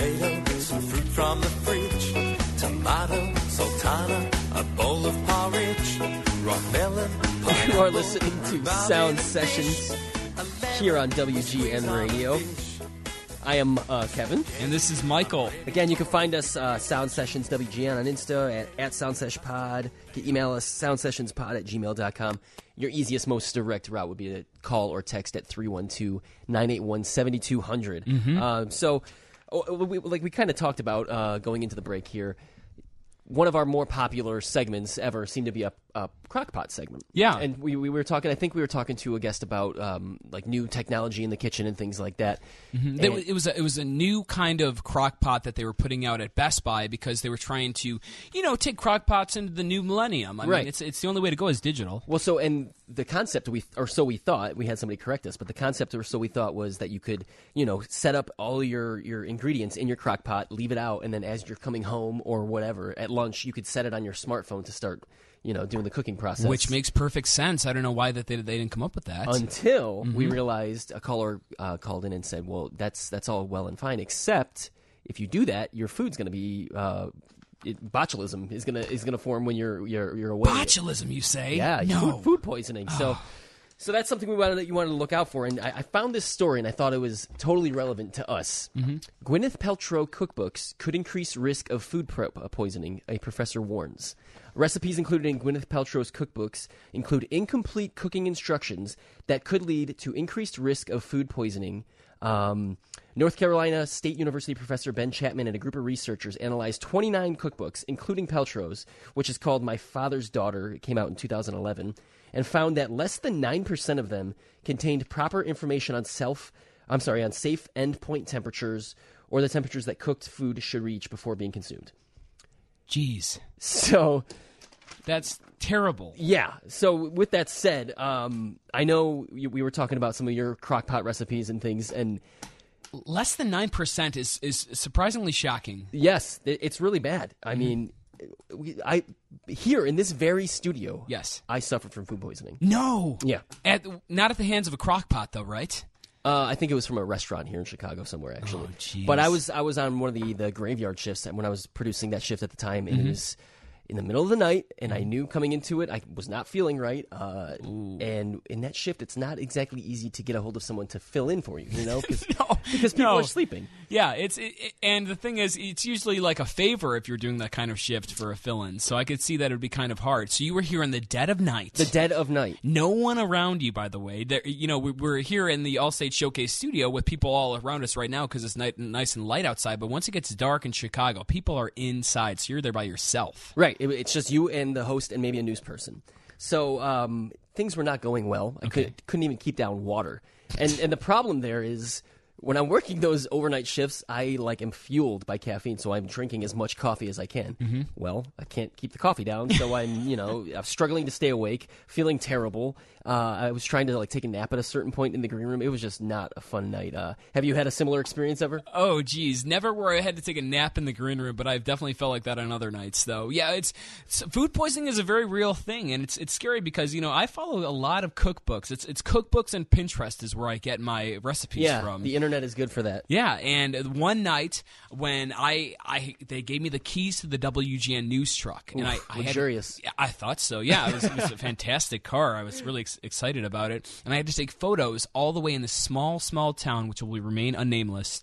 potato, some fruit from the fridge, tomato, sultana, a bowl of porridge, rock melon, You are listening to Sound Sessions here on WGN Radio. I am Kevin. And this is Michael. Again, you can find us, Sound Sessions WGN on Insta, at SoundSeshPod. You can email us, soundsessionspod@gmail.com. Your easiest, most direct route would be to call or text at 312-981-7200. We kind of talked about going into the break here. One of our more popular segments ever seemed to be a crockpot segment. Yeah. And we were talking, I think we were talking to a guest about like new technology in the kitchen and things like that. Mm-hmm. It was a new kind of crockpot that they were putting out at Best Buy because they were trying to, take crockpots into the new millennium. I mean, it's the only way to go is digital. Well, so, and the concept, we thought, we had somebody correct us, but the concept, we thought, was that you could, set up all your ingredients in your crockpot, leave it out, and then as you're coming home or whatever, at lunch, you could set it on your smartphone to start doing the cooking process. Which makes perfect sense. I don't know why they didn't come up with that. Until we realized a caller called in and said, well, that's all well and fine, except if you do that, your food's going to be botulism is gonna form when you're away. Botulism, you say? Yeah, no. food poisoning. So that's something you wanted to look out for. And I found this story, and I thought it was totally relevant to us. Mm-hmm. Gwyneth Paltrow cookbooks could increase risk of food poisoning, a professor warns. Recipes included in Gwyneth Paltrow's cookbooks include incomplete cooking instructions that could lead to increased risk of food poisoning. North Carolina State University professor Ben Chapman and a group of researchers analyzed 29 cookbooks, including Paltrow's, which is called My Father's Daughter. It came out in 2011, and found that less than 9% of them contained proper information on safe endpoint temperatures or the temperatures that cooked food should reach before being consumed. Jeez. So that's terrible. Yeah. So with that said, I know we were talking about some of your crockpot recipes and things, and less than 9% is surprisingly shocking. Yes, it's really bad. I mean, here in this very studio, yes, I suffered from food poisoning. No. Yeah. Not at the hands of a crockpot, though, right? I think it was from a restaurant here in Chicago somewhere, actually. Oh, jeez. But I was on one of the graveyard shifts when I was producing that shift at the time, and it was in the middle of the night, and I knew coming into it I was not feeling right. And in that shift, it's not exactly easy to get a hold of someone to fill in for you, because people are sleeping. Yeah, and the thing is, it's usually like a favor if you're doing that kind of shift for a fill-in. So I could see that it would be kind of hard. So you were here in the dead of night. The dead of night. No one around you, by the way. We're here in the Allstate Showcase studio with people all around us right now because it's nice and light outside. But once it gets dark in Chicago, people are inside, so you're there by yourself. Right. It's just you and the host and maybe a news person. So things were not going well. I couldn't even keep down water. And the problem there is when I'm working those overnight shifts, I am fueled by caffeine, so I'm drinking as much coffee as I can. Mm-hmm. Well, I can't keep the coffee down, so I'm struggling to stay awake, feeling terrible. I was trying to take a nap at a certain point in the green room. It was just not a fun night. Have you had a similar experience ever? Oh, geez, never where I had to take a nap in the green room, but I've definitely felt like that on other nights, though. Yeah, food poisoning is a very real thing, and it's scary because I follow a lot of cookbooks. It's cookbooks and Pinterest is where I get my recipes from. The internet is good for that. Yeah, and one night when they gave me the keys to the WGN news truck, and luxurious. I thought so. Yeah, it was a fantastic car. I was really excited about it, and I had to take photos all the way in this small town, which will remain unnameless.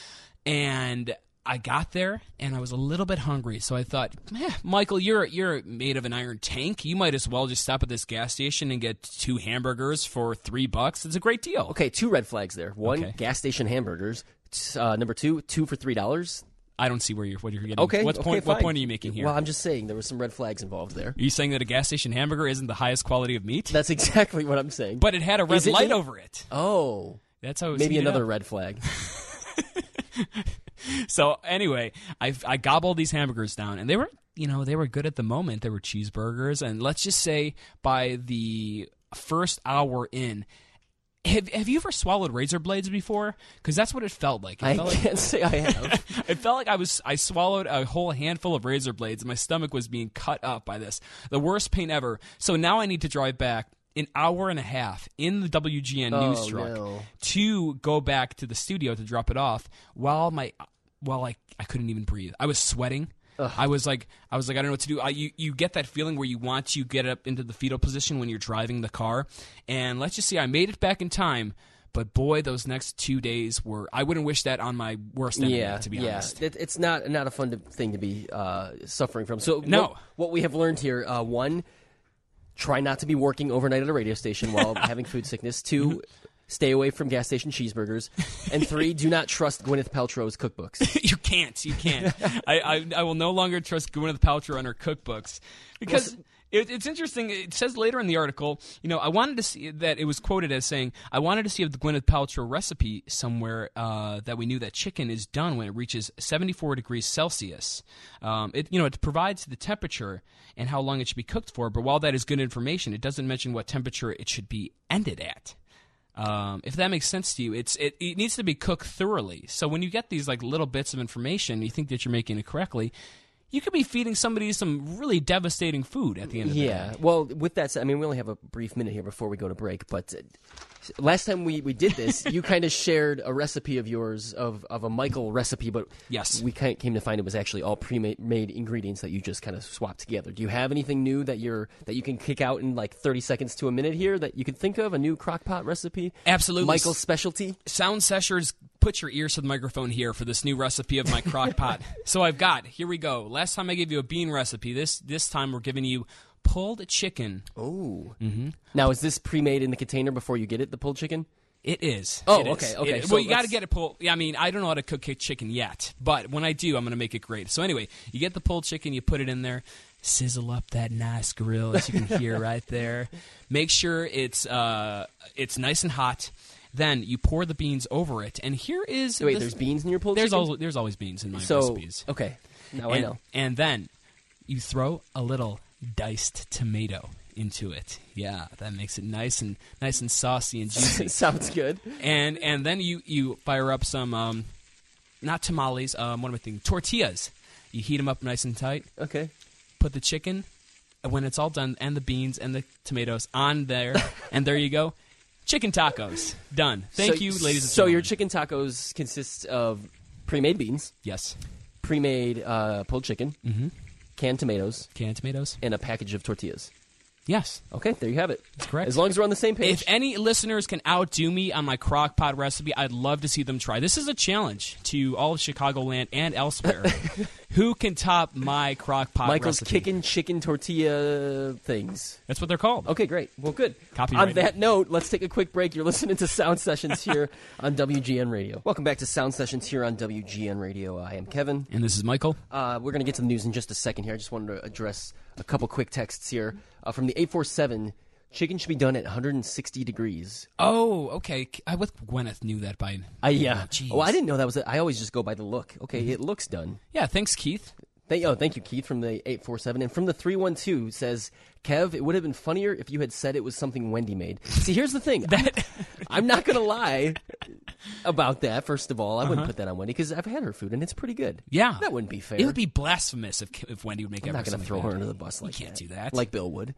And I got there, and I was a little bit hungry, so I thought, Michael, you're made of an iron tank. You might as well just stop at this gas station and get 2 hamburgers for $3. It's a great deal. Okay, 2 red flags there. One, gas station hamburgers. Number 2 for $3. I don't see what you're getting. Okay, what point are you making here? Well, I'm just saying there were some red flags involved there. Are you saying that a gas station hamburger isn't the highest quality of meat? That's exactly what I'm saying. But it had a red light over it. Oh. That's how it was. Maybe another red flag. So anyway, I gobbled these hamburgers down, and they were good at the moment. They were cheeseburgers, and let's just say by the first hour in, have you ever swallowed razor blades before? Because that's what it felt like. I can't say I have. It felt like I swallowed a whole handful of razor blades, and my stomach was being cut up by this. The worst pain ever. So now I need to drive back an hour and a half in the WGN news truck to go back to the studio to drop it off while my well, I couldn't even breathe. I was sweating. I was like, I don't know what to do. You get that feeling where you want to get up into the fetal position when you're driving the car. And let's just say I made it back in time, but boy, those next 2 days I wouldn't wish that on my worst enemy, to be honest. It's not a fun thing to be suffering from. So No. what we have learned here, one, try not to be working overnight at a radio station while having food sickness. Two, stay away from gas station cheeseburgers. And three, do not trust Gwyneth Paltrow's cookbooks. You can't. I will no longer trust Gwyneth Paltrow and her cookbooks because it's interesting. It says later in the article, I wanted to see that it was quoted as saying, I wanted to see if the Gwyneth Paltrow recipe somewhere that we knew that chicken is done when it reaches 74 degrees Celsius. It provides the temperature and how long it should be cooked for, but while that is good information, it doesn't mention what temperature it should be ended at. If that makes sense to you, it needs to be cooked thoroughly. So when you get these like little bits of information, you think that you're making it correctly, you could be feeding somebody some really devastating food at the end of the day. Yeah. Well, with that said, we only have a brief minute here before we go to break, but last time we did this, you kind of shared a recipe of yours of a Michael recipe, but yes, we came to find it was actually all pre-made ingredients that you just kind of swapped together. Do you have anything new that you can kick out in like 30 seconds to a minute here that you could think of, a new crock-pot recipe? Absolutely. Michael's specialty? Sound Seshers, put your ears to the microphone here for this new recipe of my crock pot. So here we go. Last time I gave you a bean recipe. This time we're giving you pulled chicken. Oh. Mm-hmm. Now, is this pre-made in the container before you get it, the pulled chicken? It is. Oh, it is. Okay. So well, you got to get it pulled. I don't know how to cook chicken yet, but when I do, I'm going to make it great. So anyway, you get the pulled chicken, you put it in there, sizzle up that nice grill, as you can hear right there. Make sure it's nice and hot. Then you pour the beans over it, and here is... there's beans in your pulled chicken? There's always beans in my recipes. Okay, now I know. And then you throw a little diced tomato into it. Yeah, that makes it nice and saucy and juicy. Sounds good. And then you fire up some, not tamales, what am I thinking? Tortillas. You heat them up nice and tight. Okay. Put the chicken, and when it's all done, and the beans and the tomatoes on there, and there you go. Chicken tacos. Done. Thank you, ladies and gentlemen. So your chicken tacos consist of pre-made beans. Yes. Pre-made pulled chicken. Mm-hmm. Canned tomatoes. And a package of tortillas. Yes. Okay, there you have it. That's correct. As long as we're on the same page. If any listeners can outdo me on my crock pot recipe, I'd love to see them try. This is a challenge to all of Chicagoland and elsewhere. Who can top my crock pot Michael's recipe? kicking chicken tortilla things. That's what they're called. Okay, great. Well, good. Copyright. On that note, let's take a quick break. You're listening to Sound Sessions here on WGN Radio. Welcome back to Sound Sessions here on WGN Radio. I am Kevin. And this is Michael. We're going to get to the news in just a second here. I just wanted to address a couple quick texts here. From the 847, chicken should be done at 160 degrees. Oh, okay. I with Gwyneth knew that by... Yeah. Geez. Oh, I didn't know that was it. I always just go by the look. Okay, It looks done. Yeah, thanks, Keith. Thank you, Keith, from the 847. And from the 312 says, Kev, it would have been funnier if you had said it was something Wendy made. See, here's the thing. I'm not going to lie about that, first of all. I wouldn't put that on Wendy because I've had her food and it's pretty good. Yeah. That wouldn't be fair. It would be blasphemous if Wendy would make I'm not going to throw her under the bus like that. You can't do that. Like Bill would.